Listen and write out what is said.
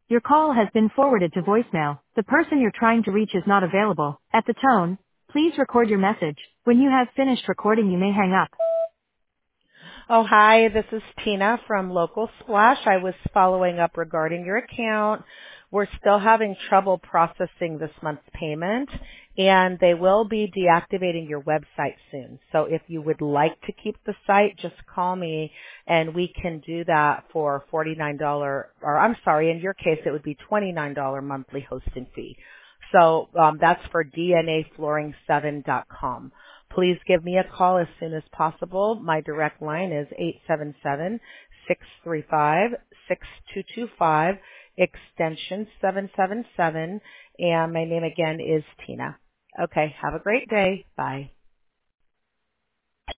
Your call has been forwarded to voicemail. The person you're trying to reach is not available. At the tone, please record your message. When you have finished recording, you may hang up. Oh, hi, this is Tina from Local Splash. I was following up regarding your account. We're still having trouble processing this month's payment, and they will be deactivating your website soon. So if you would like to keep the site, just call me, and we can do that for $49, or I'm sorry, in your case, it would be $29 monthly hosting fee. So that's for DNAflooring7.com. Please give me a call as soon as possible. My direct line is 877-635-6225, extension 777, and my name again is Tina. Okay, have a great day. Bye.